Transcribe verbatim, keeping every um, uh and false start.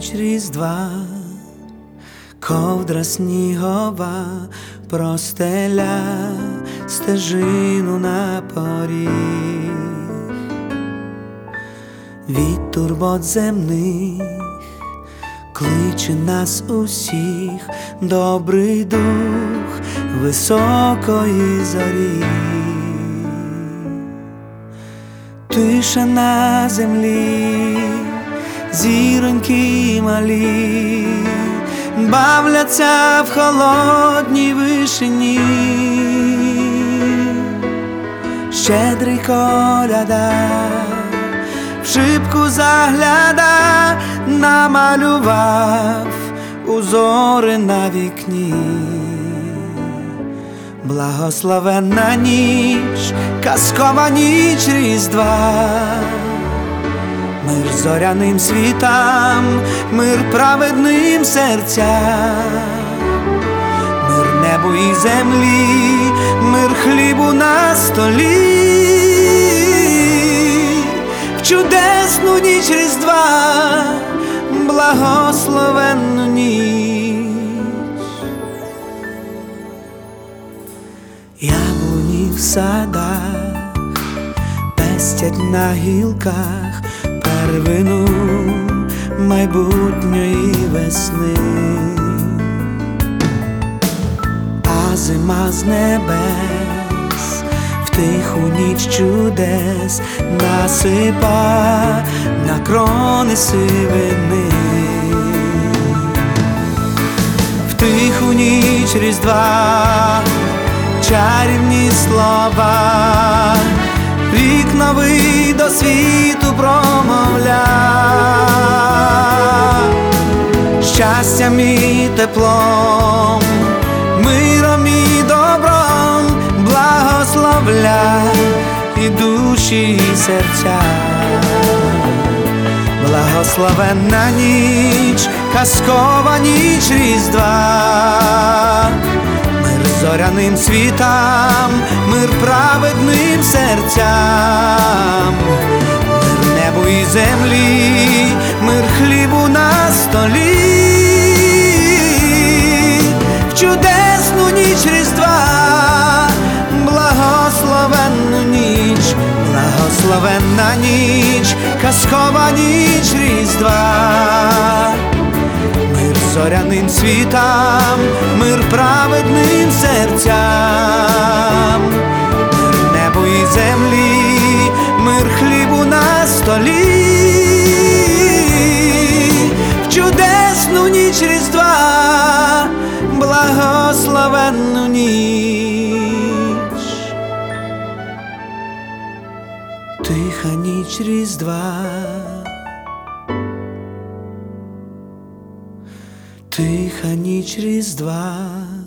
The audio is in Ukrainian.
ніч Різдва, ковдра снігова простеля стежину на поріг. Від турбот земних кличе нас усіх добрий дух високої зорі. Тиша на землі, зіроньки малі бавляться в холодній вишині. Щедрий коляда в шибку загляда, намалював узори на вікні. Благословенна ніч, казкова ніч Різдва, мир зоряним світам, мир праведним серцям, мир небу і землі, мир хлібу на столі. В чудесну ніч Різдва, благословенну ніч. Яблуні в садах пестять на гілках первину майбутньої весни, а зима з небес в тиху ніч чудес насипа на крони сивини. В тиху ніч Різдва чарівні слова рік новий до світу промовля. Щастям і теплом, миром і добром благословля і душі, і серця. Благословенна ніч, казкова ніч Різдва, мир зоряним світам, мир праведним серцям, мир небу і землі, мир хлібу на столі. В чудесну ніч Різдва, благословенну ніч, благословенна ніч, казкова ніч Різдва, мир зоряним світам, мир праведним серцям, мир небу і землі, мир хлібу на столі. В чудесну ніч Різдва, благословенну ніч. Тиха ніч Різдва, тиха ніч Різдва.